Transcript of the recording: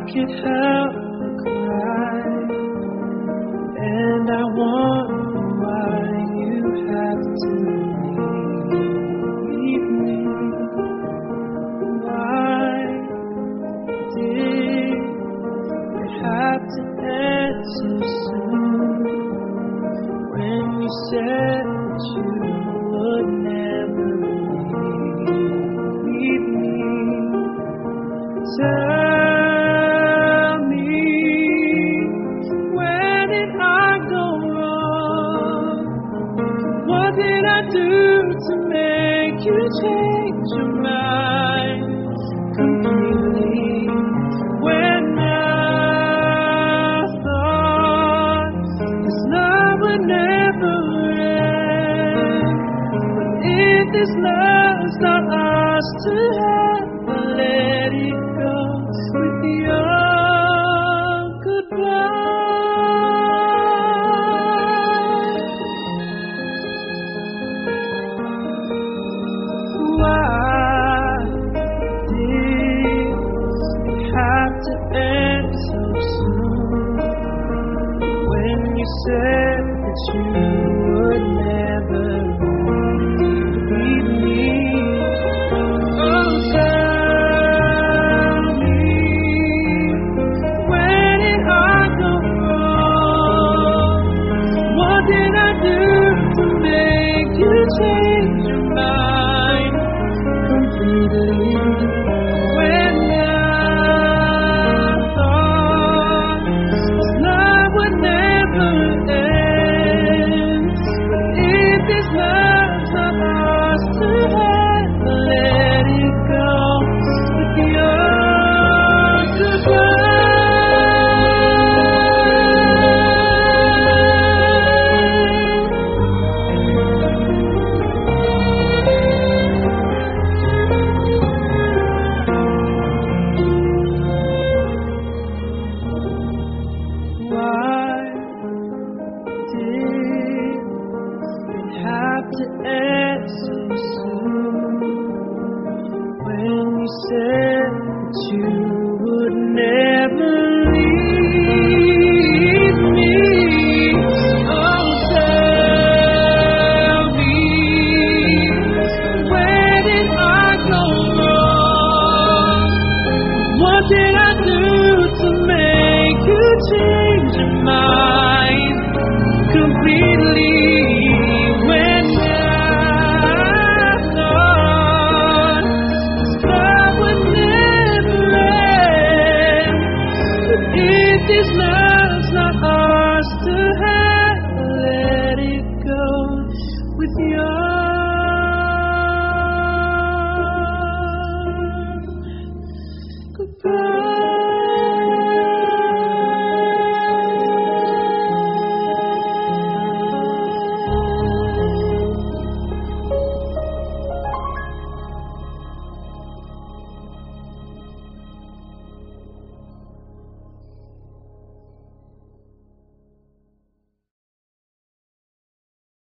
can't help but cry, and I wonder why you have to leave me. Why did it have to end so soon? When you said that you would never leave me. Tell me, where did I go wrong? What did I do to make you change your mind completely? When I thought this love would never end, but if this love's not ours to have, let it go with your goodbye. Why did it have to end so soon? When you said that you would never leave me. Oh, tell me, where did I go wrong? What did I do to make you change?